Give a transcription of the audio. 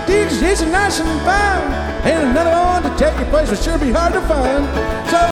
DJs are nice and fine. Ain't another one to take your place will sure be hard to find. So